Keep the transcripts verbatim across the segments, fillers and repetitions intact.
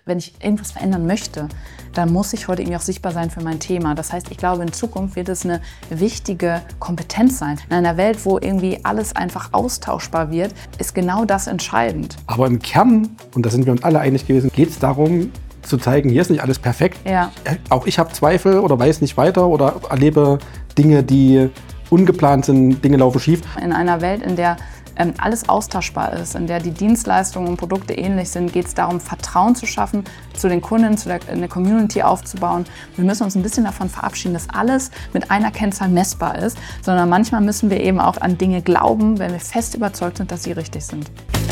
wenn ich irgendwas verändern möchte, dann muss ich heute irgendwie auch sichtbar sein für mein Thema. Das heißt, ich glaube, in Zukunft wird es eine wichtige Kompetenz sein. In einer Welt, wo irgendwie alles einfach austauschbar wird, ist genau das entscheidend. Aber im Kern, und da sind wir uns alle einig gewesen, geht es darum, zu zeigen, hier ist nicht alles perfekt. Ja. Auch ich habe Zweifel oder weiß nicht weiter oder erlebe Dinge, die ungeplant sind, Dinge laufen schief. In einer Welt, in der ähm, alles austauschbar ist, in der die Dienstleistungen und Produkte ähnlich sind, geht es darum, Vertrauen zu schaffen, zu den Kunden, zu der, eine Community aufzubauen. Wir müssen uns ein bisschen davon verabschieden, dass alles mit einer Kennzahl messbar ist, sondern manchmal müssen wir eben auch an Dinge glauben, wenn wir fest überzeugt sind, dass sie richtig sind.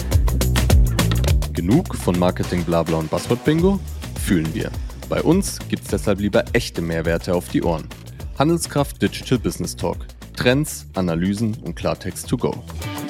Genug von Marketing, Blabla und Buzzword-Bingo? Fühlen wir. Bei uns gibt's deshalb lieber echte Mehrwerte auf die Ohren. Handelskraft Digital Business Talk. Trends, Analysen und Klartext to go.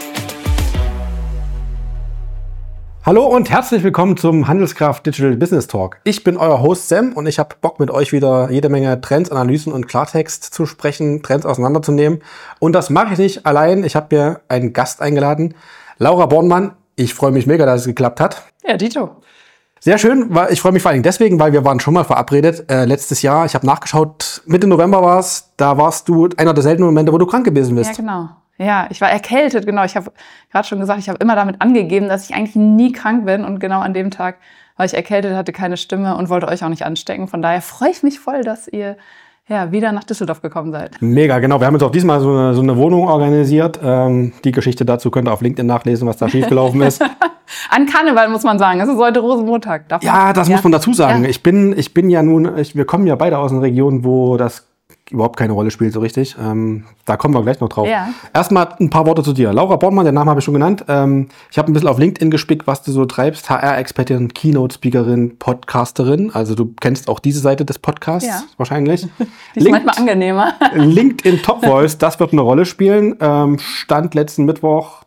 Hallo und herzlich willkommen zum Handelskraft Digital Business Talk. Ich bin euer Host Sam und ich habe Bock mit euch wieder jede Menge Trends, Analysen und Klartext zu sprechen, Trends auseinanderzunehmen. Und das mache ich nicht allein. Ich habe mir einen Gast eingeladen, Laura Bornmann. Ich freue mich mega, dass es geklappt hat. Ja, Dito. Sehr schön. weil Ich freue mich vor allem deswegen, weil wir waren schon mal verabredet äh, letztes Jahr. Ich habe nachgeschaut, Mitte November war es. Da warst du einer der seltenen Momente, wo du krank gewesen bist. Ja, genau. Ja, ich war erkältet, genau. Ich habe gerade schon gesagt, ich habe immer damit angegeben, dass ich eigentlich nie krank bin. Und genau an dem Tag war ich erkältet, hatte keine Stimme und wollte euch auch nicht anstecken. Von daher freue ich mich voll, dass ihr ja, wieder nach Düsseldorf gekommen seid. Mega, genau. Wir haben jetzt auch diesmal so eine, so eine Wohnung organisiert. Ähm, die Geschichte dazu könnt ihr auf LinkedIn nachlesen, was da schiefgelaufen ist. An Karneval muss man sagen. Es ist heute Rosenmontag. Darf ja, man? das ja. muss man dazu sagen. Ja. Ich bin, ich bin ja nun, ich, wir kommen ja beide aus einer Region, wo das überhaupt keine Rolle spielt so richtig. Ähm, da kommen wir gleich noch drauf. Ja. Erstmal ein paar Worte zu dir. Laura Bornmann, den Namen habe ich schon genannt. Ähm, ich habe ein bisschen auf LinkedIn gespickt, was du so treibst. H R-Expertin, Keynote-Speakerin, Podcasterin. Also du kennst auch diese Seite des Podcasts ja. wahrscheinlich. Die ist Link- manchmal angenehmer. LinkedIn Top Voice, das wird eine Rolle spielen. Ähm, Stand letzten Mittwoch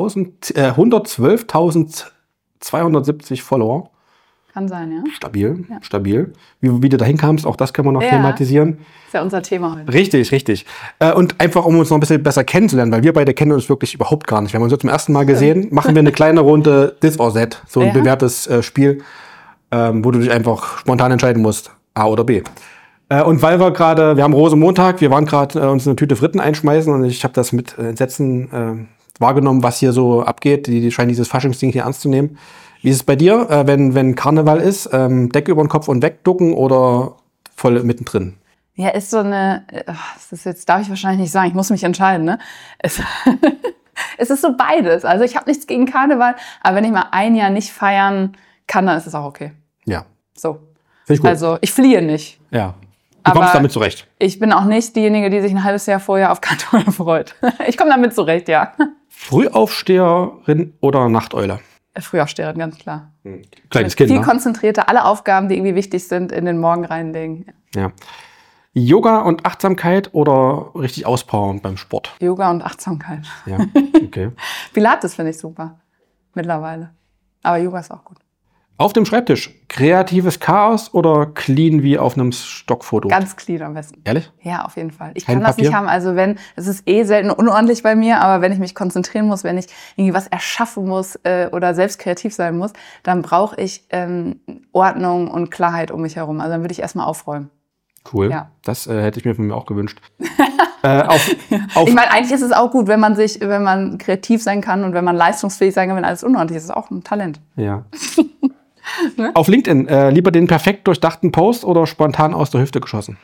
hundertzwölftausendzweihundertsiebzig Follower. Kann sein, ja. Stabil, ja. stabil. Wie, wie du dahin kamst, auch das können wir noch ja. thematisieren. Ist ja unser Thema heute. Richtig, richtig. Äh, und einfach, um uns noch ein bisschen besser kennenzulernen, weil wir beide kennen uns wirklich überhaupt gar nicht. Wir haben uns jetzt zum ersten Mal gesehen, machen wir eine kleine Runde This or That. So ein ja. bewährtes äh, Spiel, ähm, wo du dich einfach spontan entscheiden musst, A oder B. Äh, und weil wir gerade, wir haben Rosenmontag, wir waren gerade äh, uns eine Tüte Fritten einschmeißen und ich habe das mit äh, Entsetzen äh, wahrgenommen, was hier so abgeht. Die, die scheinen dieses Faschingsding hier ernst zu nehmen. Wie ist es bei dir, äh, wenn, wenn Karneval ist? Ähm, Decke über den Kopf und wegducken oder voll mittendrin? Ja, ist so eine, das ist jetzt, darf ich wahrscheinlich nicht sagen, ich muss mich entscheiden, ne? Es, es ist so beides. Also ich habe nichts gegen Karneval, aber wenn ich mal ein Jahr nicht feiern kann, dann ist es auch okay. Ja. So. Finde ich gut. Also ich fliehe nicht. Ja. Du kommst aber damit zurecht. Ich bin auch nicht diejenige, die sich ein halbes Jahr vorher auf Karneval freut. Ich komme damit zurecht, ja. Frühaufsteherin oder Nachteule? Frühaufsteherin, ganz klar. Hm. Kleines Kind, viel ne? konzentrierter, alle Aufgaben, die irgendwie wichtig sind, in den Morgen reinlegen. Ja. Yoga und Achtsamkeit oder richtig auspowern beim Sport? Yoga und Achtsamkeit. Ja, okay. Pilates finde ich super, mittlerweile. Aber Yoga ist auch gut. Auf dem Schreibtisch, kreatives Chaos oder clean wie auf einem Stockfoto? Ganz clean am besten. Ehrlich? Ja, auf jeden Fall. Ich Kein kann das Papier? nicht haben, also wenn, es ist eh selten unordentlich bei mir, aber wenn ich mich konzentrieren muss, wenn ich irgendwie was erschaffen muss äh, oder selbst kreativ sein muss, dann brauche ich ähm, Ordnung und Klarheit um mich herum. Also dann würde ich erstmal aufräumen. Cool, ja. das äh, hätte ich mir von mir auch gewünscht. äh, auf, auf ich meine, eigentlich ist es auch gut, wenn man sich, wenn man kreativ sein kann und wenn man leistungsfähig sein kann, wenn alles unordentlich ist. Das ist auch ein Talent. Ja. Ne? Auf LinkedIn, äh, lieber den perfekt durchdachten Post oder spontan aus der Hüfte geschossen?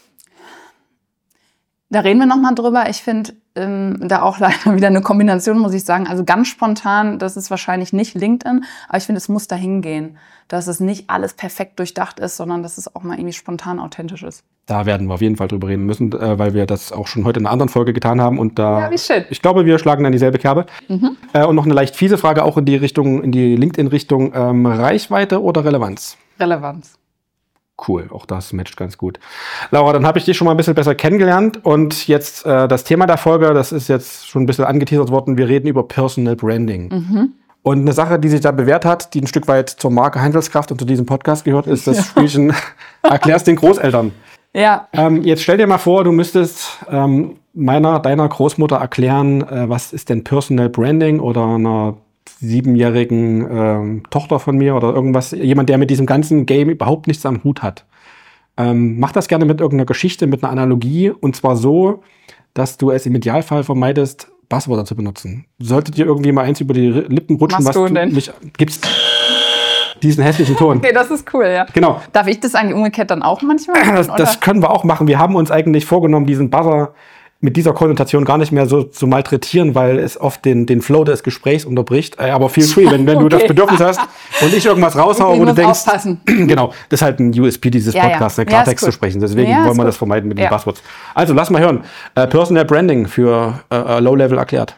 Da reden wir nochmal drüber. Ich finde ähm, da auch leider wieder eine Kombination, muss ich sagen. Also ganz spontan, das ist wahrscheinlich nicht LinkedIn, aber ich finde, es muss dahin gehen, dass es nicht alles perfekt durchdacht ist, sondern dass es auch mal irgendwie spontan authentisch ist. Da werden wir auf jeden Fall drüber reden müssen, äh, weil wir das auch schon heute in einer anderen Folge getan haben. Und da, ja, wie schön. Ich glaube, wir schlagen dann dieselbe Kerbe. Mhm. Äh, und noch eine leicht fiese Frage auch in die Richtung, in die LinkedIn-Richtung. Ähm, Reichweite oder Relevanz? Relevanz. Cool, auch das matcht ganz gut. Laura, dann habe ich dich schon mal ein bisschen besser kennengelernt. Und jetzt äh, das Thema der Folge, das ist jetzt schon ein bisschen angeteasert worden. Wir reden über Personal Branding. Mhm. Und eine Sache, die sich da bewährt hat, die ein Stück weit zur Marke Handelskraft und zu diesem Podcast gehört, ist das ja. Spielchen Erklär's den Großeltern. Ja. Ähm, jetzt stell dir mal vor, du müsstest ähm, meiner, deiner Großmutter erklären, äh, was ist denn Personal Branding oder einer siebenjährigen ähm, Tochter von mir oder irgendwas, jemand, der mit diesem ganzen Game überhaupt nichts am Hut hat. Ähm, mach das gerne mit irgendeiner Geschichte, mit einer Analogie und zwar so, dass du es im Idealfall vermeidest, Buzzwörter zu benutzen. Solltet ihr irgendwie mal eins über die Lippen rutschen, was, was du du denn? nicht gibst, diesen hässlichen Ton. Okay, das ist cool, ja. Genau. Darf ich das eigentlich umgekehrt dann auch manchmal machen, Das, das können wir auch machen. Wir haben uns eigentlich vorgenommen, diesen Buzzer mit dieser Konnotation gar nicht mehr so zu malträtieren, weil es oft den, den Flow des Gesprächs unterbricht. Äh, Aber feel free, wenn, wenn Okay. du das Bedürfnis hast und ich irgendwas raushaue, Ich wo du muss denkst, aufpassen. genau, das ist halt ein U S P dieses Ja, ja. Podcasts, ne, Ja, Klartext ist zu gut. sprechen. Deswegen Ja, ist wollen wir gut. das vermeiden mit den Ja. Buzzwords. Also, lass mal hören. Äh, Personal Branding für äh, Low-Level erklärt.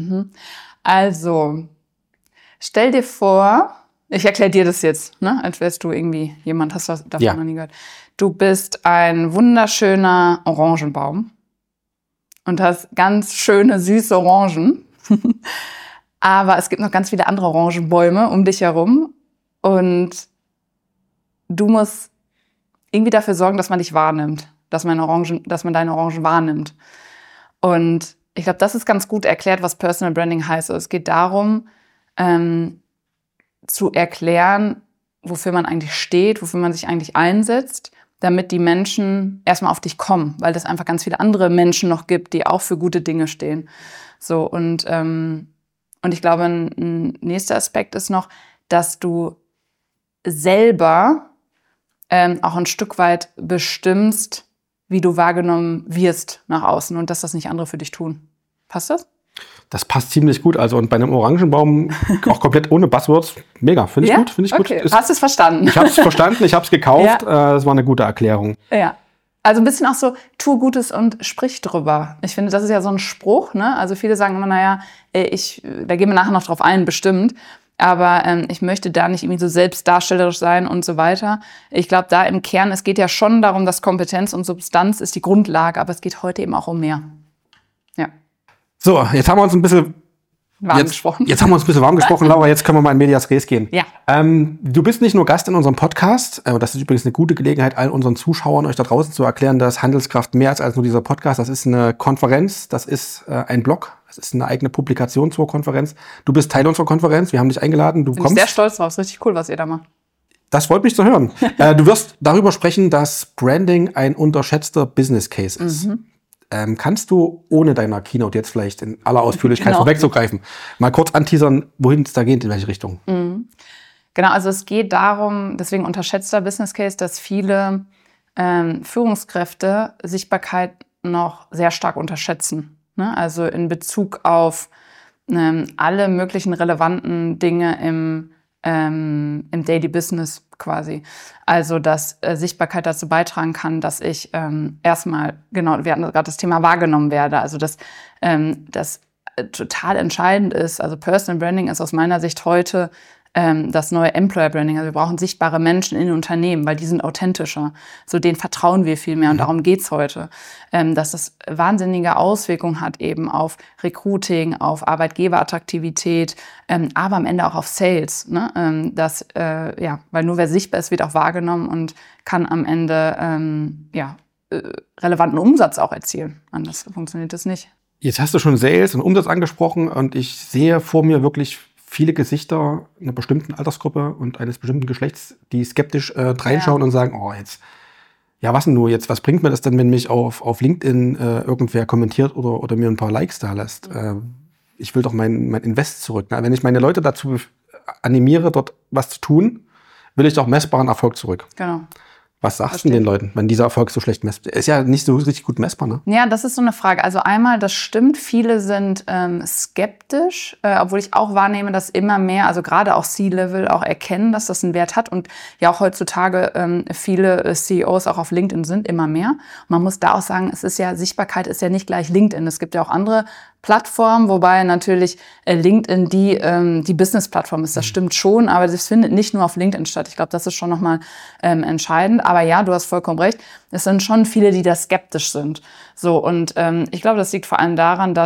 Also, stell dir vor, ich erkläre dir das jetzt, ne? Als wärst du irgendwie jemand, hast du davon Ja. noch nie gehört. Du bist ein wunderschöner Orangenbaum und hast ganz schöne, süße Orangen. Aber es gibt noch ganz viele andere Orangenbäume um dich herum. Und du musst irgendwie dafür sorgen, dass man dich wahrnimmt, dass man, Orangen, dass man deine Orangen wahrnimmt. Und ich glaube, das ist ganz gut erklärt, was Personal Branding heißt. Es geht darum, ähm, zu erklären, wofür man eigentlich steht, wofür man sich eigentlich einsetzt, damit die Menschen erstmal auf dich kommen, weil es einfach ganz viele andere Menschen noch gibt, die auch für gute Dinge stehen. So, und, ähm, und ich glaube, ein, ein nächster Aspekt ist noch, dass du selber ähm, auch ein Stück weit bestimmst, wie du wahrgenommen wirst nach außen und dass das nicht andere für dich tun. Passt das? Das passt ziemlich gut. Also, und bei einem Orangenbaum auch komplett ohne Buzzwords. Mega, finde ich Ja? gut. Finde ich Okay. gut. Ist, Hast du es verstanden? ich habe es verstanden, ich habe es gekauft. Äh, das war eine gute Erklärung. Ja. Also ein bisschen auch so, tu Gutes und sprich drüber. Ich finde, das ist ja so ein Spruch, ne? Also viele sagen immer, naja, ich, da gehen wir nachher noch drauf ein, bestimmt. Aber ähm, ich möchte da nicht irgendwie so selbstdarstellerisch sein und so weiter. Ich glaube, da im Kern, es geht ja schon darum, dass Kompetenz und Substanz ist die Grundlage, aber es geht heute eben auch um mehr. Ja, So, jetzt haben wir uns ein bisschen warm jetzt, gesprochen. Jetzt haben wir uns ein bisschen warm gesprochen, Laura. Jetzt können wir mal in Medias Res gehen. Ja. Ähm, du bist nicht nur Gast in unserem Podcast. Äh, das ist übrigens eine gute Gelegenheit, allen unseren Zuschauern euch da draußen zu erklären, dass Handelskraft mehr ist als nur dieser Podcast. Das ist eine Konferenz, das ist äh, ein Blog, das ist eine eigene Publikation zur Konferenz. Du bist Teil unserer Konferenz. Wir haben dich eingeladen. Du Bin kommst. ich sehr stolz drauf. Ist richtig cool, was ihr da macht. Das freut mich zu hören. äh, du wirst darüber sprechen, dass Branding ein unterschätzter Business Case ist. Mhm. Ähm, kannst du ohne deiner Keynote jetzt vielleicht in aller Ausführlichkeit Genau. vorwegzugreifen, mal kurz anteasern, wohin es da geht, in welche Richtung? Mhm. Genau, also es geht darum, deswegen unterschätzter Business Case, dass viele ähm, Führungskräfte Sichtbarkeit noch sehr stark unterschätzen. Ne? Also in Bezug auf ähm, alle möglichen relevanten Dinge im, ähm, im Daily Business quasi. Also dass äh, Sichtbarkeit dazu beitragen kann, dass ich ähm, erstmal, genau, wir hatten gerade das Thema wahrgenommen werde, also dass ähm, das total entscheidend ist. Also Personal Branding ist aus meiner Sicht heute ähm, das neue Employer Branding. Also wir brauchen sichtbare Menschen in den Unternehmen, weil die sind authentischer. So denen vertrauen wir viel mehr und darum geht's heute. Ähm, dass das wahnsinnige Auswirkungen hat eben auf Recruiting, auf Arbeitgeberattraktivität, ähm, aber am Ende auch auf Sales. Ne? Ähm, das, äh, ja, weil nur wer sichtbar ist, wird auch wahrgenommen und kann am Ende ähm, ja, äh, relevanten Umsatz auch erzielen. Anders funktioniert das nicht. Jetzt hast du schon Sales und Umsatz angesprochen und ich sehe vor mir wirklich viele Gesichter einer bestimmten Altersgruppe und eines bestimmten Geschlechts, die skeptisch äh, reinschauen Ja. und sagen, oh, jetzt, ja, was denn nur jetzt, was bringt mir das denn, wenn mich auf, auf LinkedIn äh, irgendwer kommentiert oder, oder mir ein paar Likes da lässt? Äh, ich will doch mein, mein Invest zurück. Ne? Wenn ich meine Leute dazu animiere, dort was zu tun, will ich doch messbaren Erfolg zurück. Genau. Was sagst du den Leuten, wenn dieser Erfolg so schlecht messbar ist? Ist ja nicht so richtig gut messbar, ne? Ja, das ist so eine Frage. Also einmal, das stimmt, viele sind ähm, skeptisch, äh, obwohl ich auch wahrnehme, dass immer mehr, also gerade auch C-Level, auch erkennen, dass das einen Wert hat und ja auch heutzutage ähm, viele äh, C E Os auch auf LinkedIn sind, immer mehr. Und man muss da auch sagen, es ist ja, Sichtbarkeit ist ja nicht gleich LinkedIn. Es gibt ja auch andere Plattformen, wobei natürlich äh, LinkedIn die, ähm, die Business-Plattform ist. Das stimmt schon, aber das findet nicht nur auf LinkedIn statt. Ich glaube, das ist schon nochmal ähm, entscheidend. Aber ja, du hast vollkommen recht. Es sind schon viele, die da skeptisch sind. So, und ähm, ich glaube, das liegt vor allem daran, dass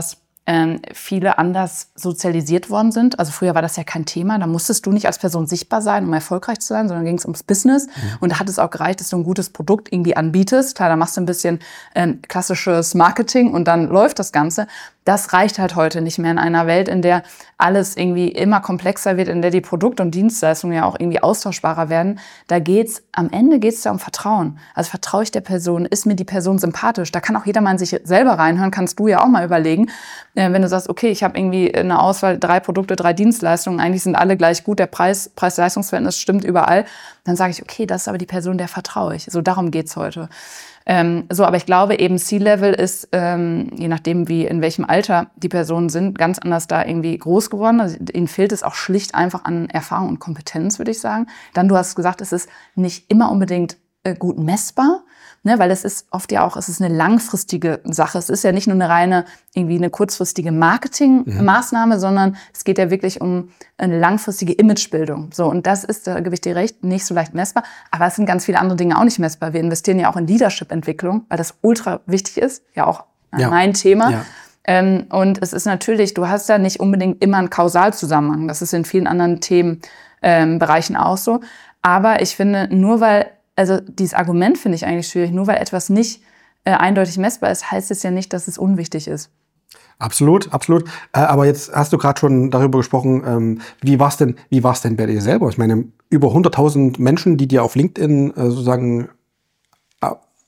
ähm, viele anders sozialisiert worden sind. Also früher war das ja kein Thema, da musstest du nicht als Person sichtbar sein, um erfolgreich zu sein, sondern ging es ums Business. Mhm. Und da hat es auch gereicht, dass du ein gutes Produkt irgendwie anbietest. Klar, da machst du ein bisschen ähm, klassisches Marketing und dann läuft das Ganze. Das reicht halt heute nicht mehr in einer Welt, in der alles irgendwie immer komplexer wird, in der die Produkte und Dienstleistungen ja auch irgendwie austauschbarer werden. Da geht's, am Ende geht's da um Vertrauen. Also vertraue ich der Person, ist mir die Person sympathisch? Da kann auch jeder mal in sich selber reinhören, kannst du ja auch mal überlegen. Äh, wenn du sagst, okay, ich habe irgendwie eine Auswahl, drei Produkte, drei Dienstleistungen, eigentlich sind alle gleich gut, der Preis, Preis-Leistungs-Verhältnis stimmt überall, dann sage ich, okay, das ist aber die Person, der vertraue ich. So, darum geht's heute. Ähm, so, aber ich glaube eben C-Level ist, ähm, je nachdem wie, in welchem Alter die Personen sind, ganz anders da irgendwie groß geworden. Also, ihnen fehlt es auch schlicht einfach an Erfahrung und Kompetenz, würde ich sagen. Dann, du hast gesagt, es ist nicht immer unbedingt äh, gut messbar, ne, weil es ist oft ja auch, es ist eine langfristige Sache. Es ist ja nicht nur eine reine, irgendwie eine kurzfristige Marketingmaßnahme, mhm. sondern es geht ja wirklich um eine langfristige Imagebildung. So, und das ist, da gebe ich dir recht, nicht so leicht messbar. Aber es sind ganz viele andere Dinge auch nicht messbar. Wir investieren ja auch in Leadership-Entwicklung, weil das ultra wichtig ist. Ja, auch ja. mein Thema. Ja. Ähm, und es ist natürlich, du hast ja nicht unbedingt immer einen Kausalzusammenhang. Das ist in vielen anderen Themenbereichen ähm, auch so. Aber ich finde, nur weil, also dieses Argument finde ich eigentlich schwierig, nur weil etwas nicht äh, eindeutig messbar ist, heißt es ja nicht, dass es unwichtig ist. Absolut, absolut. Äh, aber jetzt hast du gerade schon darüber gesprochen, ähm, wie war's denn, wie war's denn bei dir selber? Ich meine, über hunderttausend Menschen, die dir auf LinkedIn äh, sozusagen äh,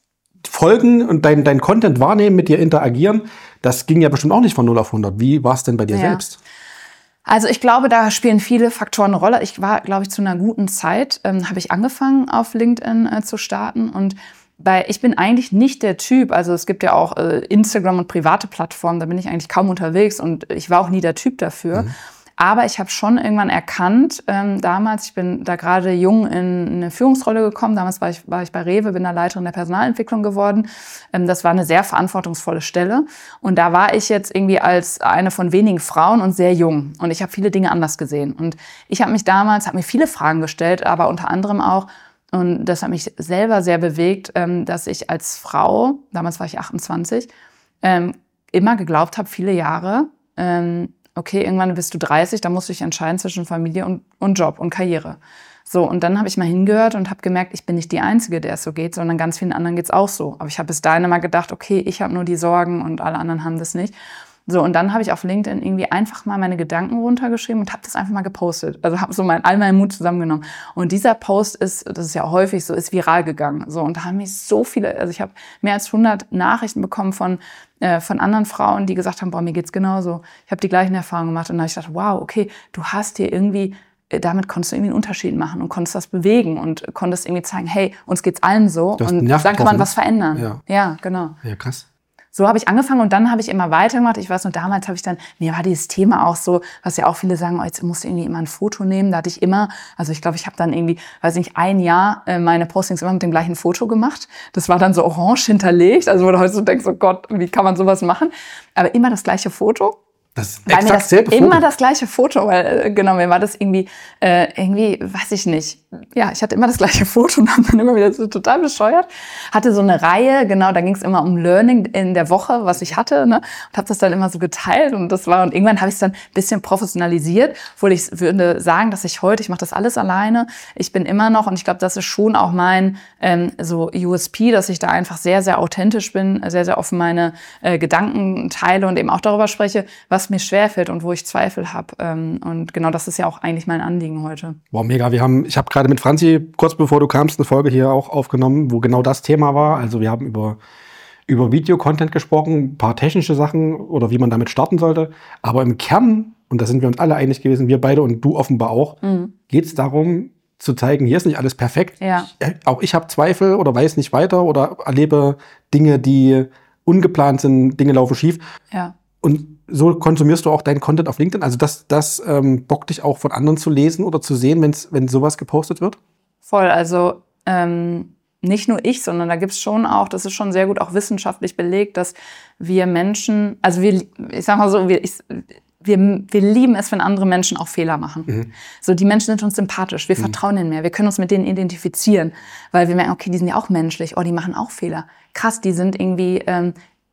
folgen und dein, dein Content wahrnehmen, mit dir interagieren, das ging ja bestimmt auch nicht von null auf hundert. Wie war's denn bei dir ja. selbst? Also ich glaube, da spielen viele Faktoren eine Rolle. Ich war, glaube ich, zu einer guten Zeit, ähm, habe ich angefangen, auf LinkedIn äh, zu starten. Und bei, ich bin eigentlich nicht der Typ, also es gibt ja auch äh, Instagram und private Plattformen, da bin ich eigentlich kaum unterwegs und ich war auch nie der Typ dafür. Mhm. Aber ich habe schon irgendwann erkannt, ähm, damals, ich bin da gerade jung in eine Führungsrolle gekommen, damals war ich, war ich bei Rewe, bin da Leiterin der Personalentwicklung geworden. Ähm, das war eine sehr verantwortungsvolle Stelle und da war ich jetzt irgendwie als eine von wenigen Frauen und sehr jung und ich habe viele Dinge anders gesehen. Und ich habe mich damals, habe mir viele Fragen gestellt, aber unter anderem auch, und das hat mich selber sehr bewegt, ähm, dass ich als Frau, damals war ich achtundzwanzig, ähm, immer geglaubt habe, viele Jahre, ähm, okay, irgendwann bist du dreißig, da musst du dich entscheiden zwischen Familie und, und Job und Karriere. So, und dann habe ich mal hingehört und habe gemerkt, ich bin nicht die Einzige, der es so geht, sondern ganz vielen anderen geht's auch so. Aber ich habe bis dahin immer gedacht, okay, ich habe nur die Sorgen und alle anderen haben das nicht. So, und dann habe ich auf LinkedIn irgendwie einfach mal meine Gedanken runtergeschrieben und habe das einfach mal gepostet. Also habe so mein, all meinen Mut zusammengenommen. Und dieser Post ist, das ist ja häufig so, ist viral gegangen. So, und da haben mich so viele, also ich habe mehr als hundert Nachrichten bekommen von äh, von anderen Frauen, die gesagt haben, boah, mir geht's genauso. Ich habe die gleichen Erfahrungen gemacht. Und dann habe ich gedacht, wow, okay, du hast hier irgendwie, damit konntest du irgendwie einen Unterschied machen und konntest das bewegen und konntest irgendwie zeigen, hey, uns geht's allen so. Und dann kann man was verändern. Ja, ja, genau. Ja, krass. So habe ich angefangen und dann habe ich immer weitergemacht. Ich weiß noch, damals habe ich dann, mir war dieses Thema auch so, was ja auch viele sagen, oh, jetzt musst du irgendwie immer ein Foto nehmen. Da hatte ich immer, also ich glaube, ich habe dann irgendwie, weiß nicht, ein Jahr äh, meine Postings immer mit dem gleichen Foto gemacht. Das war dann so orange hinterlegt, also wo du heute so denkst, oh Gott, wie kann man sowas machen? Aber immer das gleiche Foto. Das ist weil mir das immer das gleiche Foto, weil genau, mir war das irgendwie, äh, irgendwie, weiß ich nicht, ja, ich hatte immer das gleiche Foto und habe dann immer wieder so total bescheuert. Hatte so eine Reihe, genau, da ging es immer um Learning in der Woche, was ich hatte, ne, und habe das dann immer so geteilt und das war, und irgendwann habe ich es dann ein bisschen professionalisiert, obwohl ich würde sagen, dass ich heute, ich mache das alles alleine, ich bin immer noch, und ich glaube, das ist schon auch mein ähm, so U S P, dass ich da einfach sehr, sehr authentisch bin, sehr, sehr offen meine äh, Gedanken teile und eben auch darüber spreche, was mir schwerfällt und wo ich Zweifel habe. Und genau das ist ja auch eigentlich mein Anliegen heute. Wow, mega. Wir haben, ich habe gerade mit Franzi, kurz bevor du kamst, eine Folge hier auch aufgenommen, wo genau das Thema war. Also wir haben über, über Video-Content gesprochen, ein paar technische Sachen oder wie man damit starten sollte. Aber im Kern, und da sind wir uns alle einig gewesen, wir beide und du offenbar auch, mhm. geht es darum, zu zeigen, hier ist nicht alles perfekt. Ja. Ich, auch ich habe Zweifel oder weiß nicht weiter oder erlebe Dinge, die ungeplant sind, Dinge laufen schief. Ja. Und so konsumierst du auch deinen Content auf LinkedIn? Also das, das ähm, bockt dich auch von anderen zu lesen oder zu sehen, wenn's, wenn sowas gepostet wird? Voll, also ähm, nicht nur ich, sondern da gibt's schon auch, das ist schon sehr gut auch wissenschaftlich belegt, dass wir Menschen, also wir, ich sag mal so, wir, ich, wir, wir lieben es, wenn andere Menschen auch Fehler machen. Mhm. So, die Menschen sind uns sympathisch, wir mhm. vertrauen ihnen mehr, wir können uns mit denen identifizieren, weil wir merken, okay, die sind ja auch menschlich, oh, die machen auch Fehler. Krass, die sind irgendwie... Ähm,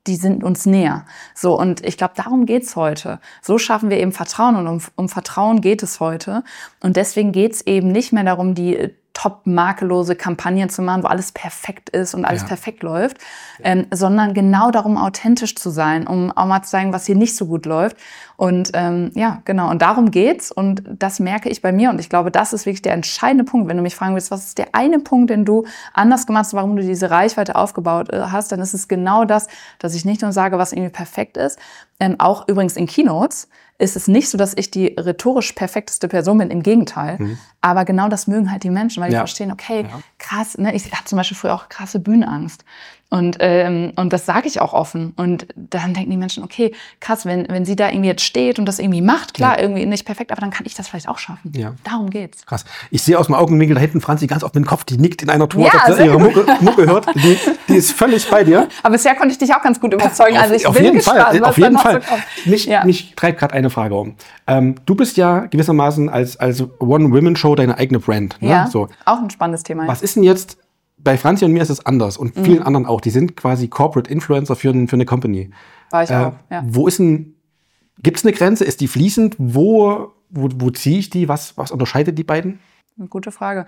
die sind uns näher. So, und ich glaube, darum geht's heute. So schaffen wir eben Vertrauen und um, um Vertrauen geht es heute. Und deswegen geht's eben nicht mehr darum, die top makellose Kampagnen zu machen, wo alles perfekt ist und alles ja. perfekt läuft, ähm, sondern genau darum, authentisch zu sein, um auch mal zu sagen, was hier nicht so gut läuft. Und ähm, ja, genau, und darum geht's. Und das merke ich bei mir. Und ich glaube, das ist wirklich der entscheidende Punkt. Wenn du mich fragen willst, was ist der eine Punkt, den du anders gemacht hast, warum du diese Reichweite aufgebaut hast, dann ist es genau das, dass ich nicht nur sage, was irgendwie perfekt ist. Ähm, auch übrigens in Keynotes ist es nicht so, dass ich die rhetorisch perfekteste Person bin, im Gegenteil. Mhm. Aber genau das mögen halt die Menschen, weil die ja. verstehen, okay, ja. krass, ne? Ich hatte zum Beispiel früher auch krasse Bühnenangst. Und, ähm, und das sage ich auch offen. Und dann denken die Menschen, okay, krass, wenn, wenn sie da irgendwie jetzt steht und das irgendwie macht, klar, ja. irgendwie nicht perfekt, aber dann kann ich das vielleicht auch schaffen. Ja. Darum geht's. Krass. Ich sehe aus dem Augenwinkel da hinten Franzi ganz oft mit dem Kopf, die nickt in einer Tour, ja, als sie ihre Mucke, Mucke hört. Die, die ist völlig bei dir. Aber bisher konnte ich dich auch ganz gut überzeugen. Auf, also ich auf bin jeden gespannt, Fall, was auf jeden noch Fall. So kommt. Mich, ja. mich treibt gerade eine Frage um. Ähm, du bist ja gewissermaßen als, als One-Women-Show deine eigene Brand. Ne? Ja, so. Auch ein spannendes Thema. Was ist denn jetzt, bei Franzi und mir ist es anders und vielen mhm. anderen auch, die sind quasi Corporate Influencer für, für eine Company. War ich äh, auch, ja. Wo ist denn, gibt es eine Grenze? Ist die fließend? Wo, wo, wo ziehe ich die? Was, was unterscheidet die beiden? Eine gute Frage.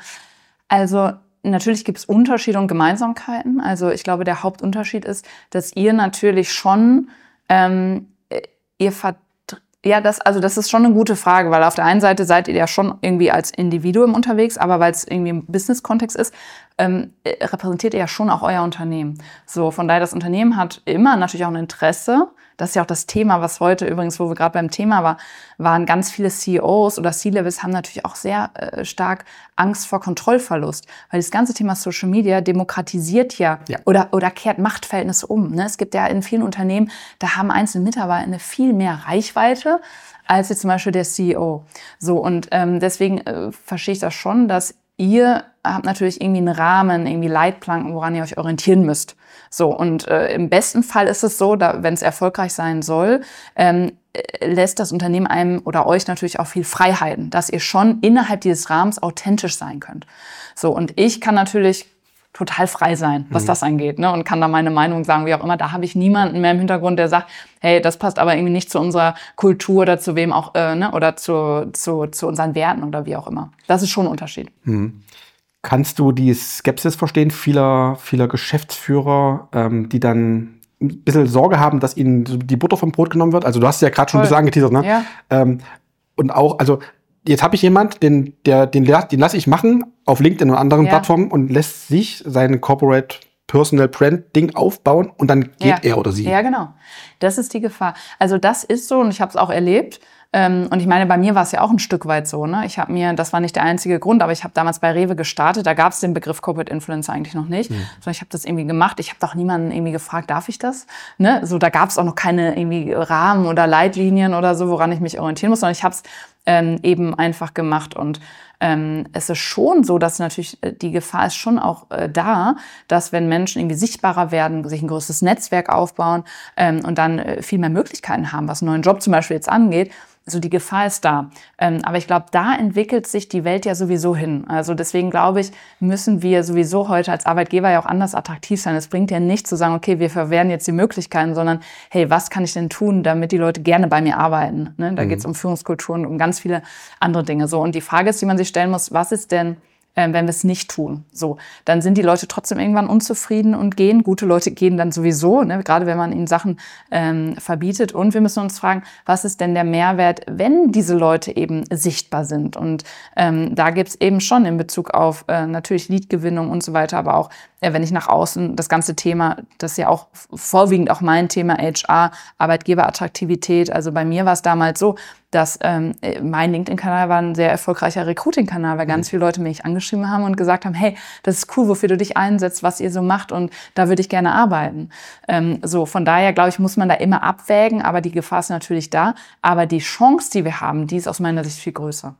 Also natürlich gibt es Unterschiede und Gemeinsamkeiten. Also ich glaube, der Hauptunterschied ist, dass ihr natürlich schon, ähm, ihr ver Ja, das, also das ist schon eine gute Frage, weil auf der einen Seite seid ihr ja schon irgendwie als Individuum unterwegs, aber weil es irgendwie im Business-Kontext ist, ähm, repräsentiert ihr ja schon auch euer Unternehmen. So, von daher, das Unternehmen hat immer natürlich auch ein Interesse. Das ist ja auch das Thema, was heute übrigens, wo wir gerade beim Thema war, waren ganz viele C E Os oder C-Levels haben natürlich auch sehr äh, stark Angst vor Kontrollverlust, weil das ganze Thema Social Media demokratisiert ja, ja. Oder, oder kehrt Machtverhältnisse um. Ne? Es gibt ja in vielen Unternehmen, da haben einzelne Mitarbeiter viel mehr Reichweite als jetzt zum Beispiel der C E O. So, und ähm, deswegen äh, verstehe ich das schon, dass ihr habt natürlich irgendwie einen Rahmen, irgendwie Leitplanken, woran ihr euch orientieren müsst. So, und äh, im besten Fall ist es so, wenn es erfolgreich sein soll, ähm, lässt das Unternehmen einem oder euch natürlich auch viel Freiheiten, dass ihr schon innerhalb dieses Rahmens authentisch sein könnt. So, und ich kann natürlich total frei sein, was mhm. das angeht, ne? Und kann da meine Meinung sagen, wie auch immer. Da habe ich niemanden mehr im Hintergrund, der sagt, hey, das passt aber irgendwie nicht zu unserer Kultur oder zu wem auch, äh, ne? Oder zu, zu, zu unseren Werten oder wie auch immer. Das ist schon ein Unterschied. Mhm. Kannst du die Skepsis verstehen vieler, vieler Geschäftsführer, ähm, die dann ein bisschen Sorge haben, dass ihnen die Butter vom Brot genommen wird? Also du hast ja gerade schon ein bisschen angeteasert, ne? Ja. Ähm, und auch, also jetzt habe ich jemand, den, der, den, den lasse ich machen auf LinkedIn und anderen ja. Plattformen und lässt sich sein Corporate Personal Brand Ding aufbauen und dann geht ja. er oder sie. Ja, genau. Das ist die Gefahr. Also das ist so und ich habe es auch erlebt. Ähm, und ich meine, bei mir war es ja auch ein Stück weit so. Ne? Ich habe mir, das war nicht der einzige Grund, aber ich habe damals bei Rewe gestartet. Da gab es den Begriff Corporate Influencer eigentlich noch nicht. Mhm. Sondern ich habe das irgendwie gemacht. Ich habe doch niemanden irgendwie gefragt, darf ich das? Ne? So, da gab es auch noch keine irgendwie Rahmen oder Leitlinien oder so, woran ich mich orientieren muss. Sondern ich habe es ähm, eben einfach gemacht. Und ähm, es ist schon so, dass natürlich die Gefahr ist schon auch äh, da, dass wenn Menschen irgendwie sichtbarer werden, sich ein größeres Netzwerk aufbauen ähm, und dann äh, viel mehr Möglichkeiten haben, was einen neuen Job zum Beispiel jetzt angeht, also die Gefahr ist da. Ähm, aber ich glaube, da entwickelt sich die Welt ja sowieso hin. Also deswegen glaube ich, müssen wir sowieso heute als Arbeitgeber ja auch anders attraktiv sein. Es bringt ja nicht zu sagen, okay, wir verwehren jetzt die Möglichkeiten, sondern hey, was kann ich denn tun, damit die Leute gerne bei mir arbeiten? Ne? Da mhm. geht es um Führungskultur und um ganz viele andere Dinge. So, und die Frage ist, die man sich stellen muss, was ist denn, Ähm, wenn wir es nicht tun. So, dann sind die Leute trotzdem irgendwann unzufrieden und gehen. Gute Leute gehen dann sowieso, ne? Gerade wenn man ihnen Sachen ähm, verbietet. Und wir müssen uns fragen, was ist denn der Mehrwert, wenn diese Leute eben sichtbar sind? Und ähm, da gibt's eben schon in Bezug auf äh, natürlich Leadgewinnung und so weiter, aber auch, äh, wenn ich nach außen das ganze Thema, das ist ja auch vorwiegend auch mein Thema H R, Arbeitgeberattraktivität. Also bei mir war es damals so, dass ähm, mein LinkedIn-Kanal war ein sehr erfolgreicher Recruiting-Kanal, weil ganz viele Leute mich angeschrieben haben und gesagt haben, hey, das ist cool, wofür du dich einsetzt, was ihr so macht und da würde ich gerne arbeiten. Ähm, so, von daher, glaube ich, muss man da immer abwägen, aber die Gefahr ist natürlich da. Aber die Chance, die wir haben, die ist aus meiner Sicht viel größer.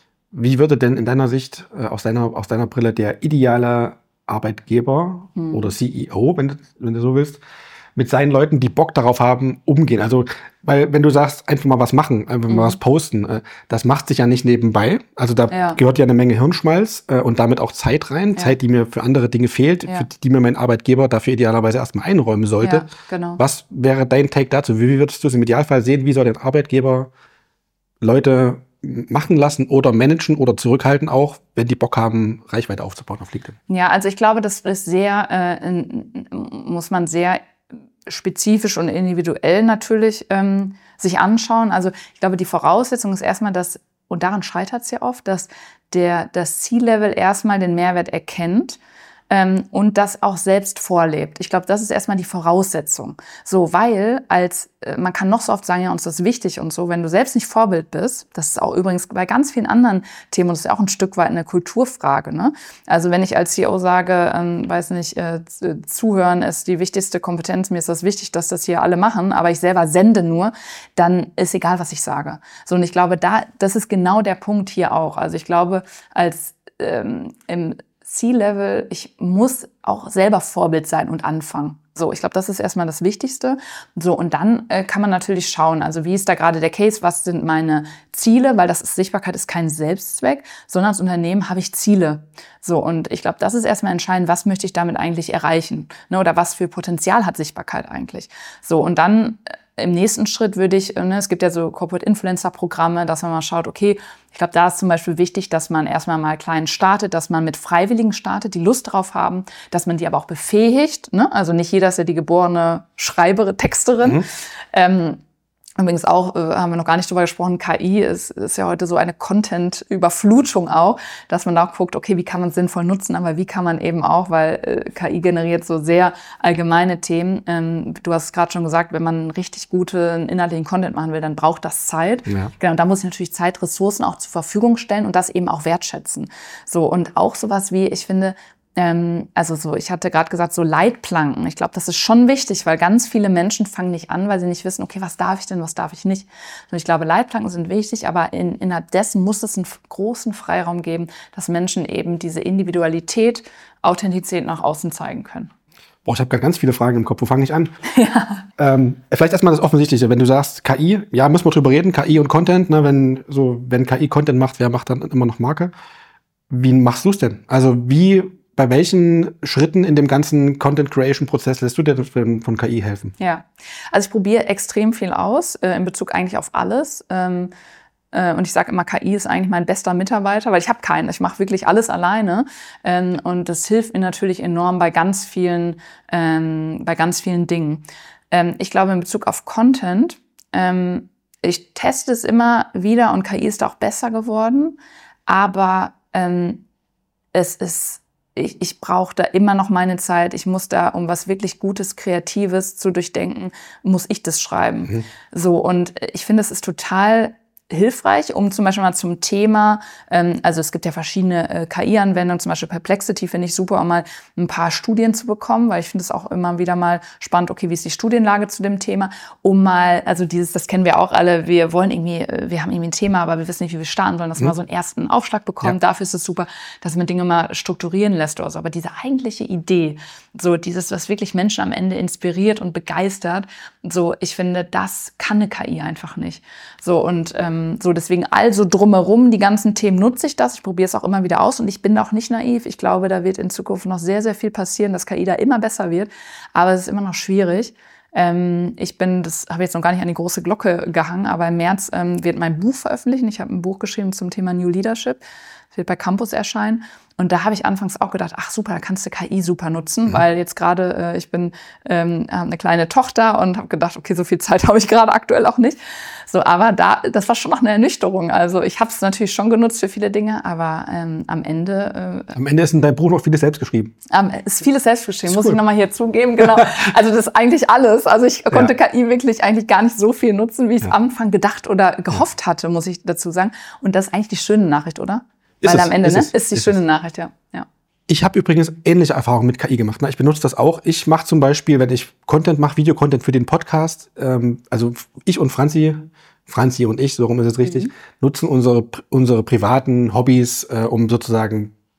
Wie würde denn in deiner Sicht, äh, aus deiner, aus deiner Brille, der ideale Arbeitgeber hm. oder C E O, wenn du, wenn du so willst, mit seinen Leuten, die Bock darauf haben, umgehen. Also, weil wenn du sagst, einfach mal was machen, einfach mal mhm. was posten, äh, das macht sich ja nicht nebenbei. Also da ja. gehört ja eine Menge Hirnschmalz äh, und damit auch Zeit rein. Ja. Zeit, die mir für andere Dinge fehlt, ja. für die, die mir mein Arbeitgeber dafür idealerweise erstmal einräumen sollte. Ja, genau. Was wäre dein Take dazu? Wie würdest du es im Idealfall sehen? Wie soll dein Arbeitgeber Leute machen lassen oder managen oder zurückhalten auch, wenn die Bock haben, Reichweite aufzubauen auf LinkedIn? Ja, also ich glaube, das ist sehr, äh, muss man sehr spezifisch und individuell natürlich ähm, sich anschauen. Also ich glaube, die Voraussetzung ist erstmal, dass, und daran scheitert es ja oft, dass der, das C-Level erstmal den Mehrwert erkennt ähm, und das auch selbst vorlebt. Ich glaube, das ist erstmal die Voraussetzung. So, weil als, äh, man kann noch so oft sagen, ja, uns ist das wichtig und so, wenn du selbst nicht Vorbild bist, das ist auch übrigens bei ganz vielen anderen Themen, und das ist ja auch ein Stück weit eine Kulturfrage, ne? Also wenn ich als C E O sage, ähm, weiß nicht, äh, zuhören ist die wichtigste Kompetenz, mir ist das wichtig, dass das hier alle machen, aber ich selber sende nur, dann ist egal, was ich sage. So, und ich glaube, da, das ist genau der Punkt hier auch. Also ich glaube, als ähm, im C-Level, ich muss auch selber Vorbild sein und anfangen. So, ich glaube, das ist erstmal das Wichtigste. So, und dann äh, kann man natürlich schauen, also wie ist da gerade der Case, was sind meine Ziele, weil das ist, Sichtbarkeit ist kein Selbstzweck, sondern als Unternehmen habe ich Ziele. So, und ich glaube, das ist erstmal entscheidend, was möchte ich damit eigentlich erreichen, ne, oder was für Potenzial hat Sichtbarkeit eigentlich. So, und dann äh, im nächsten Schritt würde ich, ne, es gibt ja so Corporate Influencer Programme, dass man mal schaut, okay, ich glaube, da ist zum Beispiel wichtig, dass man erstmal mal klein startet, dass man mit Freiwilligen startet, die Lust drauf haben, dass man die aber auch befähigt, ne? Also nicht jeder ist ja die geborene Schreiberin, Texterin. Mhm. Ähm, Übrigens auch, äh, haben wir noch gar nicht drüber gesprochen, K I ist, ist ja heute so eine Content-Überflutung auch, dass man da auch guckt, okay, wie kann man es sinnvoll nutzen, aber wie kann man eben auch, weil äh, K I generiert so sehr allgemeine Themen. Ähm, du hast es gerade schon gesagt, wenn man richtig guten inhaltlichen Content machen will, dann braucht das Zeit. Ja. Genau, da muss ich natürlich Zeit, Ressourcen auch zur Verfügung stellen und das eben auch wertschätzen. So, und auch sowas wie, ich finde, also so, ich hatte gerade gesagt, so Leitplanken. Ich glaube, das ist schon wichtig, weil ganz viele Menschen fangen nicht an, weil sie nicht wissen, okay, was darf ich denn, was darf ich nicht. Und ich glaube, Leitplanken sind wichtig, aber in, innerhalb dessen muss es einen großen Freiraum geben, dass Menschen eben diese Individualität, Authentizität nach außen zeigen können. Boah, ich habe gerade ganz viele Fragen im Kopf. Wo fange ich an? Ja. Ähm, vielleicht erstmal das Offensichtliche. Wenn du sagst, K I, ja, müssen wir drüber reden, K I und Content. Ne, wenn, so, wenn K I Content macht, wer macht dann immer noch Marke? Wie machst du es denn? Also wie Bei welchen Schritten in dem ganzen Content-Creation-Prozess lässt du dir von K I helfen? Ja, also ich probiere extrem viel aus, äh, in Bezug eigentlich auf alles. Ähm, äh, und ich sage immer, K I ist eigentlich mein bester Mitarbeiter, weil ich habe keinen. Ich mache wirklich alles alleine. Ähm, und das hilft mir natürlich enorm bei ganz vielen, ähm, bei ganz vielen Dingen. Ähm, ich glaube, in Bezug auf Content, ähm, ich teste es immer wieder und K I ist auch besser geworden. Aber ähm, es ist Ich, ich brauche da immer noch meine Zeit. Ich muss da, um was wirklich Gutes, Kreatives zu durchdenken, muss ich das schreiben. Mhm. So, und ich finde, es ist total hilfreich, um zum Beispiel mal zum Thema, ähm, also es gibt ja verschiedene äh, K I-Anwendungen, zum Beispiel Perplexity finde ich super, um mal ein paar Studien zu bekommen, weil ich finde es auch immer wieder mal spannend, okay, wie ist die Studienlage zu dem Thema, um mal, also dieses, das kennen wir auch alle, wir wollen irgendwie, wir haben irgendwie ein Thema, aber wir wissen nicht, wie wir starten sollen, dass mhm. wir mal so einen ersten Aufschlag bekommen, ja. Dafür ist es super, dass man Dinge mal strukturieren lässt oder so, aber diese eigentliche Idee, so dieses, was wirklich Menschen am Ende inspiriert und begeistert, so, ich finde, das kann eine K I einfach nicht. So, und ähm, so deswegen also drumherum, die ganzen Themen nutze ich das. Ich probiere es auch immer wieder aus und ich bin auch nicht naiv. Ich glaube, da wird in Zukunft noch sehr, sehr viel passieren, dass K I da immer besser wird. Aber es ist immer noch schwierig. Ähm, ich bin, das habe ich jetzt noch gar nicht an die große Glocke gehangen, aber im März ähm, wird mein Buch veröffentlichen. Ich habe ein Buch geschrieben zum Thema New Leadership. Das wird bei Campus erscheinen. Und da habe ich anfangs auch gedacht, ach super, da kannst du K I super nutzen, mhm. weil jetzt gerade, äh, ich bin ähm, eine kleine Tochter und habe gedacht, okay, so viel Zeit habe ich gerade aktuell auch nicht. So, aber da, das war schon noch eine Ernüchterung. Also ich habe es natürlich schon genutzt für viele Dinge, aber ähm, am Ende... Äh, am Ende ist in deinem Buch noch vieles selbst geschrieben. Ähm, ist vieles selbst geschrieben, muss cool. ich nochmal hier zugeben, genau. Also das ist eigentlich alles. Also ich konnte ja. K I wirklich eigentlich gar nicht so viel nutzen, wie ich es ja. am Anfang gedacht oder gehofft hatte, muss ich dazu sagen. Und das ist eigentlich die schöne Nachricht, oder? Ist Weil es, am Ende ist, ne, es, ist die ist schöne es. Nachricht, ja. ja. Ich habe übrigens ähnliche Erfahrungen mit K I gemacht. Ich benutze das auch. Ich mache zum Beispiel, wenn ich Content mache, Videocontent für den Podcast, ähm, also ich und Franzi, Franzi und ich, so rum ist es richtig, mhm. nutzen unsere unsere privaten Hobbys, äh, um sozusagen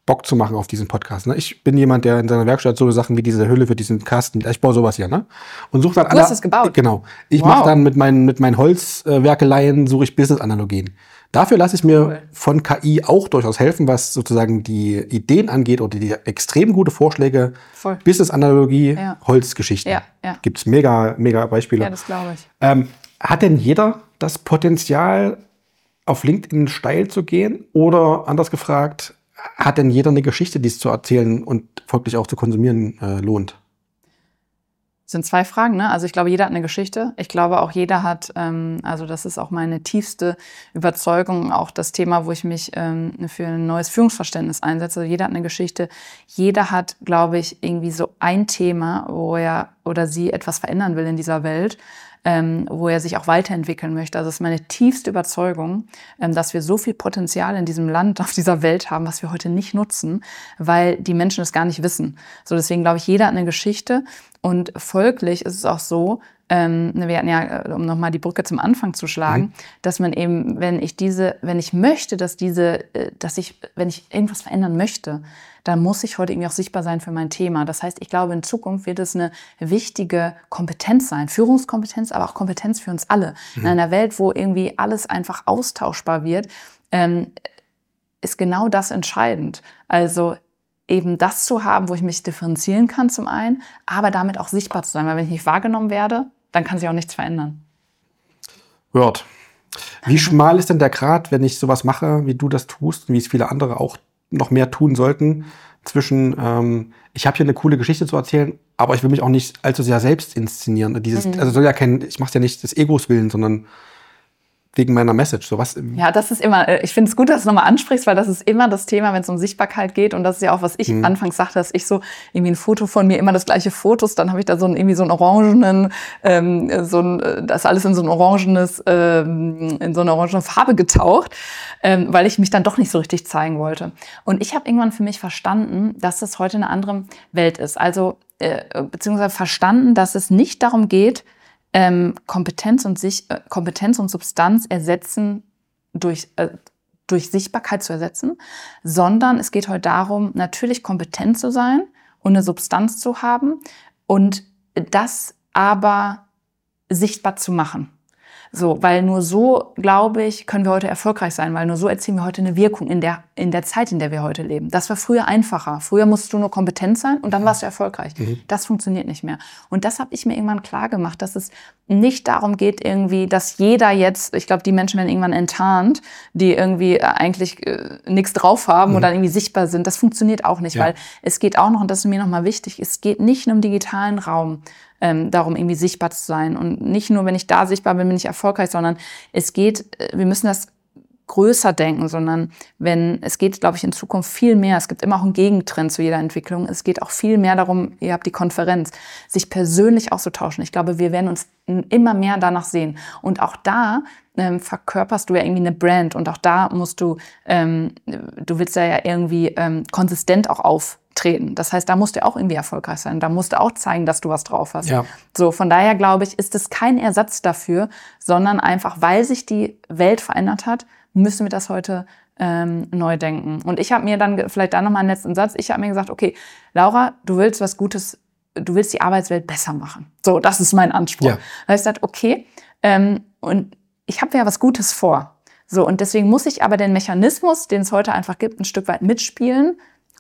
Bock zu machen auf diesen Podcast. Ne? Ich bin jemand, der in seiner Werkstatt so Sachen wie diese Hülle für diesen Kasten, ich baue sowas hier, ne? Und suche dann Du hast es gebaut? Genau. Ich Wow. mache dann mit meinen, mit meinen Holzwerkeleien, suche ich Business-Analogien. Dafür lasse ich mir cool. von K I auch durchaus helfen, was sozusagen die Ideen angeht oder die extrem gute Vorschläge. Voll. Business-Analogie, ja. Holzgeschichten. Ja, ja. Gibt's mega, mega Beispiele. Ja, das glaube ich. Ähm, hat denn jeder das Potenzial, auf LinkedIn steil zu gehen? Oder anders gefragt, hat denn jeder eine Geschichte, die es zu erzählen und folglich auch zu konsumieren äh, lohnt? Das sind zwei Fragen, ne? Also ich glaube, jeder hat eine Geschichte. Ich glaube, auch jeder hat, ähm, also das ist auch meine tiefste Überzeugung, auch das Thema, wo ich mich ähm, für ein neues Führungsverständnis einsetze. Jeder hat eine Geschichte. Jeder hat, glaube ich, irgendwie so ein Thema, wo er oder sie etwas verändern will in dieser Welt. Ähm, wo er sich auch weiterentwickeln möchte. Also es ist meine tiefste Überzeugung, ähm, dass wir so viel Potenzial in diesem Land, auf dieser Welt haben, was wir heute nicht nutzen, weil die Menschen es gar nicht wissen. So, deswegen glaube ich, jeder hat eine Geschichte und folglich ist es auch so, ähm, wir hatten ja, um nochmal die Brücke zum Anfang zu schlagen, mhm. dass man eben, wenn ich diese, wenn ich möchte, dass diese, dass ich, wenn ich irgendwas verändern möchte, dann muss ich heute irgendwie auch sichtbar sein für mein Thema. Das heißt, ich glaube, in Zukunft wird es eine wichtige Kompetenz sein. Führungskompetenz, aber auch Kompetenz für uns alle. Mhm. In einer Welt, wo irgendwie alles einfach austauschbar wird, ähm, ist genau das entscheidend. Also eben das zu haben, wo ich mich differenzieren kann zum einen, aber damit auch sichtbar zu sein. Weil wenn ich nicht wahrgenommen werde, dann kann sich auch nichts verändern. Word. Wie schmal ist denn der Grat, wenn ich sowas mache, wie du das tust und wie es viele andere auch noch mehr tun sollten, zwischen, ähm, ich habe hier eine coole Geschichte zu erzählen, aber ich will mich auch nicht allzu sehr selbst inszenieren. Dieses, mhm. Also soll ja kein, ich mache es ja nicht des Egos willen, sondern wegen meiner Message. So was. Ja, das ist immer, ich finde es gut, dass du es nochmal ansprichst, weil das ist immer das Thema, wenn es um Sichtbarkeit geht. Und das ist ja auch, was ich mhm. anfangs sagte, dass ich so irgendwie ein Foto von mir, immer das gleiche Fotos, dann habe ich da so ein, irgendwie so einen orangenen, ähm, so ein, das alles in so ein orangenes, ähm, in so eine orangene Farbe getaucht, ähm, weil ich mich dann doch nicht so richtig zeigen wollte. Und ich habe irgendwann für mich verstanden, dass das heute eine andere Welt ist. Also, äh, beziehungsweise verstanden, dass es nicht darum geht, Ähm, Kompetenz und sich, äh, Kompetenz und Substanz ersetzen durch, äh, durch Sichtbarkeit zu ersetzen, sondern es geht heute darum, natürlich kompetent zu sein und eine Substanz zu haben und das aber sichtbar zu machen. So, weil nur so, glaube ich, können wir heute erfolgreich sein, weil nur so erzielen wir heute eine Wirkung in der, in der Zeit, in der wir heute leben. Das war früher einfacher. Früher musstest du nur kompetent sein und dann warst du erfolgreich. Mhm. Das funktioniert nicht mehr. Und das habe ich mir irgendwann klar gemacht, dass es nicht darum geht, irgendwie, dass jeder jetzt, ich glaube, die Menschen werden irgendwann enttarnt, die irgendwie eigentlich äh, nichts drauf haben mhm. oder irgendwie sichtbar sind. Das funktioniert auch nicht, ja. weil es geht auch noch, und das ist mir nochmal wichtig, es geht nicht nur im digitalen Raum, Ähm, darum, irgendwie sichtbar zu sein. Und nicht nur, wenn ich da sichtbar bin, bin ich erfolgreich, sondern es geht, wir müssen das größer denken, sondern wenn, es geht, glaube ich, in Zukunft viel mehr. Es gibt immer auch einen Gegentrend zu jeder Entwicklung. Es geht auch viel mehr darum, ihr habt die Konferenz, sich persönlich auszutauschen. Ich glaube, wir werden uns immer mehr danach sehen. Und auch da ähm, verkörperst du ja irgendwie eine Brand. Und auch da musst du, ähm, du willst ja, ja irgendwie ähm, konsistent auch auftreten. Das heißt, da musst du auch irgendwie erfolgreich sein. Da musst du auch zeigen, dass du was drauf hast. Ja. So, von daher glaube ich, ist es kein Ersatz dafür, sondern einfach, weil sich die Welt verändert hat, müssen wir das heute ähm, neu denken. Und ich habe mir dann, vielleicht da nochmal einen letzten Satz, ich habe mir gesagt, okay, Laura, du willst was Gutes, du willst die Arbeitswelt besser machen. So, das ist mein Anspruch. Ja. Da habe ich gesagt, okay, ähm, und ich habe ja was Gutes vor. So, und deswegen muss ich aber den Mechanismus, den es heute einfach gibt, ein Stück weit mitspielen,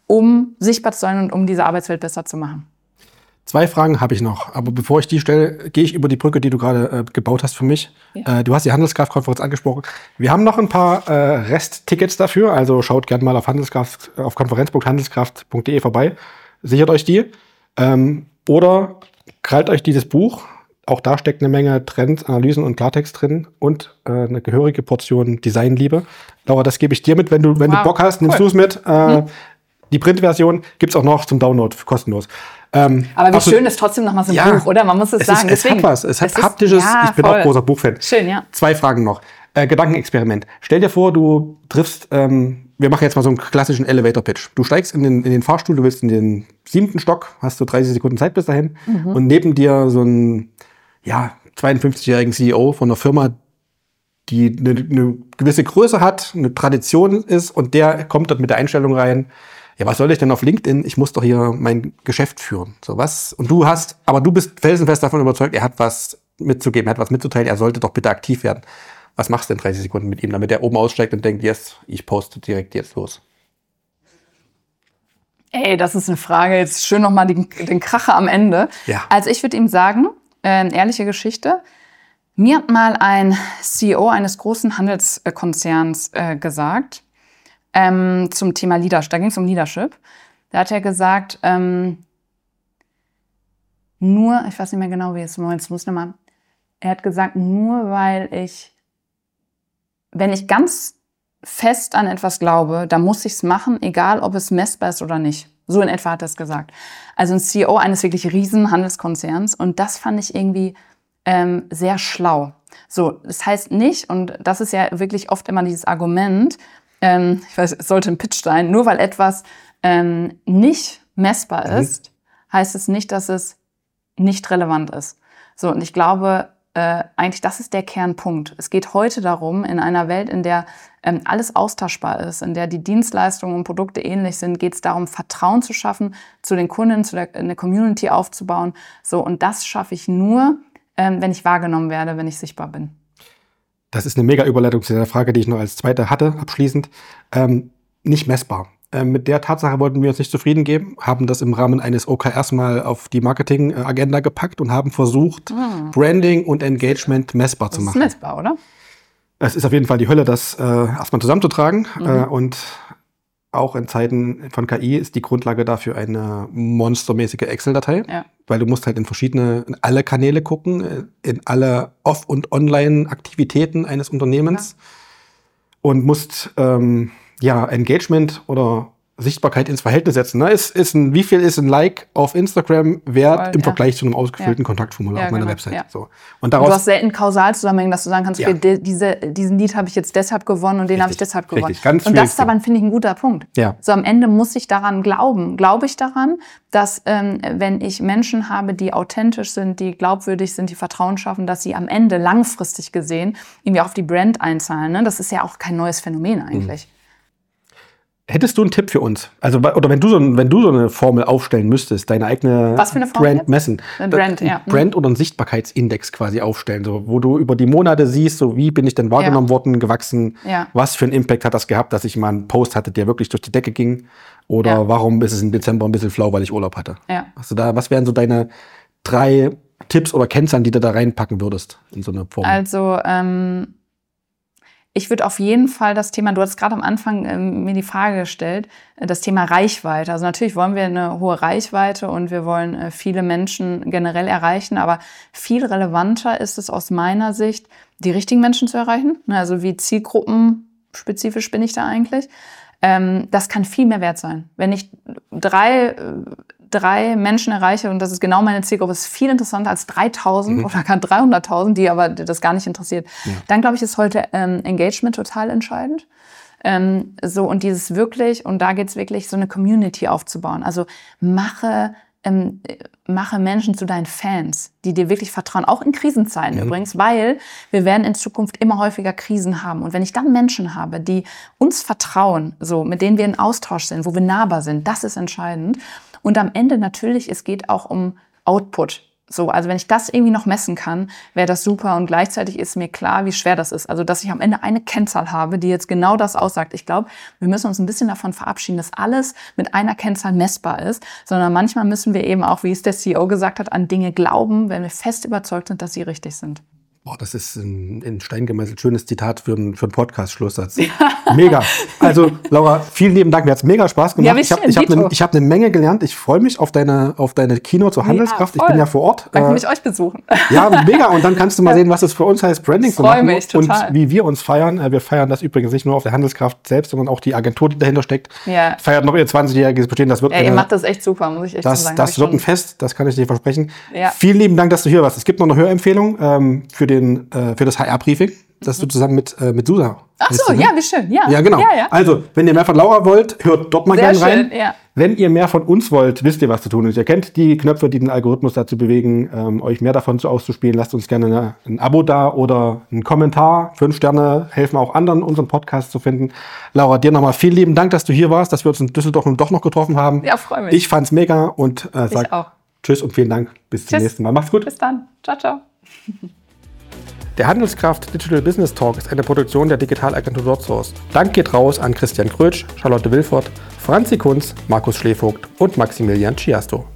um sichtbar zu sein und um diese Arbeitswelt besser zu machen. Zwei Fragen habe ich noch, aber bevor ich die stelle, gehe ich über die Brücke, die du gerade äh, gebaut hast für mich. Ja. Äh, du hast die Handelskraftkonferenz angesprochen. Wir haben noch ein paar äh, Resttickets dafür, also schaut gerne mal auf Handelskraft, auf konferenz punkt handelskraft punkt de vorbei, sichert euch die. Ähm, oder krallt euch dieses Buch. Auch da steckt eine Menge Trends, Analysen und Klartext drin und äh, eine gehörige Portion Designliebe. Laura, das gebe ich dir mit, wenn du, wenn wow. du Bock hast, nimmst cool. du es mit. Äh, hm. Die Printversion gibt's auch noch zum Download, kostenlos. Ähm, aber wie absolut, schön ist trotzdem noch mal so ein ja, Buch, oder? Man muss es, es sagen. Ist, es Deswegen, hat was. Es hat es haptisches. Ist, ja, ich bin voll. auch großer Buchfan. Schön, ja. Zwei Fragen noch. Äh, Gedankenexperiment. Stell dir vor, du triffst, ähm, wir machen jetzt mal so einen klassischen Elevator-Pitch. Du steigst in den, in den Fahrstuhl, du willst in den siebten Stock, hast du dreißig Sekunden Zeit bis dahin. Mhm. Und neben dir so ein, ja, zweiundfünfzigjährigen C E O von einer Firma, die eine, eine gewisse Größe hat, eine Tradition ist und der kommt dort mit der Einstellung rein, ja, was soll ich denn auf LinkedIn? Ich muss doch hier mein Geschäft führen. So was. Und du hast, aber du bist felsenfest davon überzeugt, er hat was mitzugeben, er hat was mitzuteilen, er sollte doch bitte aktiv werden. Was machst du in dreißig Sekunden mit ihm, damit er oben aussteigt und denkt, yes, ich poste direkt jetzt los? Ey, das ist eine Frage. Jetzt schön nochmal den, den Kracher am Ende. Ja. Also ich würde ihm sagen, äh, ehrliche Geschichte, mir hat mal ein C E O eines großen Handelskonzerns äh, gesagt, ähm, zum Thema Leadership, da ging es um Leadership. Da hat er gesagt, ähm, nur, ich weiß nicht mehr genau, wie es Moment, muss noch mal. Er hat gesagt, nur weil ich, wenn ich ganz fest an etwas glaube, dann muss ich es machen, egal ob es messbar ist oder nicht. So in etwa hat er es gesagt. Also ein C E O eines wirklich riesen Handelskonzerns. Und das fand ich irgendwie ähm, sehr schlau. So, das heißt nicht, und das ist ja wirklich oft immer dieses Argument, ähm, ich weiß, es sollte ein Pitch sein, nur weil etwas ähm, nicht messbar Mhm. ist, heißt es nicht, dass es nicht relevant ist. So, und ich glaube, äh, eigentlich das ist der Kernpunkt. Es geht heute darum, in einer Welt, in der ähm, alles austauschbar ist, in der die Dienstleistungen und Produkte ähnlich sind, geht es darum, Vertrauen zu schaffen zu den Kunden, zu der eine Community aufzubauen. So, und das schaffe ich nur, ähm, wenn ich wahrgenommen werde, wenn ich sichtbar bin. Das ist eine mega Überleitung zu der Frage, die ich noch als zweite hatte, abschließend. Ähm, nicht messbar. Ähm, mit der Tatsache wollten wir uns nicht zufrieden geben, haben das im Rahmen eines O K Rs mal auf die Marketing-Agenda gepackt und haben versucht, Mhm. Branding und Engagement messbar Das zu ist machen. messbar, oder? Es ist auf jeden Fall die Hölle, das äh, erstmal zusammenzutragen. Mhm. Äh, und auch in Zeiten von K I ist die Grundlage dafür eine monstermäßige Excel-Datei. Ja. Weil du musst halt in verschiedene, in alle Kanäle gucken, in alle Off- und Online-Aktivitäten eines Unternehmens. Und musst ähm, ja Engagement oder Sichtbarkeit ins Verhältnis setzen. Ne? Ist, ist ein, wie viel ist ein Like auf Instagram wert Voll, im ja. Vergleich zu einem ausgefüllten Ja. Kontaktformular Ja, auf meiner genau, Website? ja. So. Und Und daraus du hast selten Kausalzusammenhänge, dass du sagen kannst, Ja. okay, die, diese, diesen Lied habe ich jetzt deshalb gewonnen und den habe ich Richtig, deshalb gewonnen. richtig, ganz und das ist schwierig. aber, finde ich, ein guter Punkt. Ja. So am Ende muss ich daran glauben. Glaube ich daran, dass ähm, wenn ich Menschen habe, die authentisch sind, die glaubwürdig sind, die Vertrauen schaffen, dass sie am Ende langfristig gesehen irgendwie auch auf die Brand einzahlen. Ne? Das ist ja auch kein neues Phänomen eigentlich. Mhm. Hättest du einen Tipp für uns? Also, oder wenn du so, ein, wenn du so eine Formel aufstellen müsstest, deine eigene Was für eine Formel Brand jetzt? messen. Eine Brand, Ein ja. Brand- oder einen Sichtbarkeitsindex quasi aufstellen, so, wo du über die Monate siehst, so wie bin ich denn wahrgenommen Ja. worden, gewachsen, Ja. was für einen Impact hat das gehabt, dass ich mal einen Post hatte, der wirklich durch die Decke ging, oder Ja. warum ist es im Dezember ein bisschen flau, weil ich Urlaub hatte. Ja. Also da, was wären so deine drei Tipps oder Kennzahlen, die du da reinpacken würdest in so eine Formel? Also ähm, ich würde auf jeden Fall das Thema, du hast gerade am Anfang ähm, mir die Frage gestellt, äh, das Thema Reichweite. Also natürlich wollen wir eine hohe Reichweite und wir wollen äh, viele Menschen generell erreichen, aber viel relevanter ist es aus meiner Sicht, die richtigen Menschen zu erreichen. Also wie zielgruppenspezifisch bin ich da eigentlich? Ähm, das kann viel mehr wert sein. Wenn ich drei... Äh, drei Menschen erreiche, und das ist genau meine Zielgruppe, ist viel interessanter als dreitausend Mhm. oder gar dreihunderttausend, die aber das gar nicht interessiert. Ja. Dann, glaube ich, ist heute ähm, Engagement total entscheidend. Ähm, so, und dieses wirklich, und da geht's wirklich, so eine Community aufzubauen. Also mache, ähm, mache Menschen zu deinen Fans, die dir wirklich vertrauen, auch in Krisenzeiten Mhm. übrigens, weil wir werden in Zukunft immer häufiger Krisen haben. Und wenn ich dann Menschen habe, die uns vertrauen, so, mit denen wir in Austausch sind, wo wir nahbar sind, das ist entscheidend. Und am Ende natürlich, es geht auch um Output. So, also wenn ich das irgendwie noch messen kann, wäre das super. Und gleichzeitig ist mir klar, wie schwer das ist. Also, dass ich am Ende eine Kennzahl habe, die jetzt genau das aussagt. Ich glaube, wir müssen uns ein bisschen davon verabschieden, dass alles mit einer Kennzahl messbar ist, sondern manchmal müssen wir eben auch, wie es der C E O gesagt hat, an Dinge glauben, wenn wir fest überzeugt sind, dass sie richtig sind. Boah, das ist ein in Stein gemeißelt schönes Zitat für einen für einen Podcast-Schlusssatz. Mega. Also, Laura, vielen lieben Dank. Mir hat's mega Spaß gemacht. Ja, wie ich habe schön, ich hab Dito. eine ich hab ne Menge gelernt. Ich freue mich auf deine, auf deine Kino zur Handelskraft. Ja, ich bin voll. ja vor Ort. Danke, Äh, mich euch besuchen. Ja, mega. Und dann kannst du mal sehen, was es für uns heißt, Branding zu Freu machen. mich total. Und wie wir uns feiern. Äh, Wir feiern das übrigens nicht nur auf der Handelskraft selbst, sondern auch die Agentur, die dahinter steckt. Ja. Feiert noch ihr zwanzigjähriges Bestehen. Das wird Ja, ihr eine, macht das echt super, muss ich echt so das, sagen. Hab das ich wird ein schon- Fest, das kann ich dir versprechen. Ja. Vielen lieben Dank, dass du hier warst. Es gibt noch eine Hörempfehlung ähm, für, den, den, äh, für das H R-Briefing, das du zusammen mit, äh, mit Susa. Ach so, ja, wie schön. Ja, ja genau. Ja, ja. Also, wenn ihr mehr von Laura wollt, hört dort mal Sehr gerne rein. schön, ja. Wenn ihr mehr von uns wollt, wisst ihr, was zu tun ist. Ihr kennt die Knöpfe, die den Algorithmus dazu bewegen, ähm, euch mehr davon zu auszuspielen. Lasst uns gerne eine, ein Abo da oder einen Kommentar. Fünf Sterne helfen auch anderen, unseren Podcast zu finden. Laura, dir nochmal vielen lieben Dank, dass du hier warst, dass wir uns in Düsseldorf nun doch noch getroffen haben. Ja, freue mich. Ich fand's mega und äh, sag ich auch. Tschüss und vielen Dank. Bis zum Tschüss. nächsten Mal. Macht's gut. Bis dann. Ciao, ciao. Der Handelskraft Digital Business Talk ist eine Produktion der Digitalagentur Dotsource. Dank geht raus an Christian Krötsch, Charlotte Wilfort, Franzi Kunz, Markus Schlevogt und Maximilian Chiasto.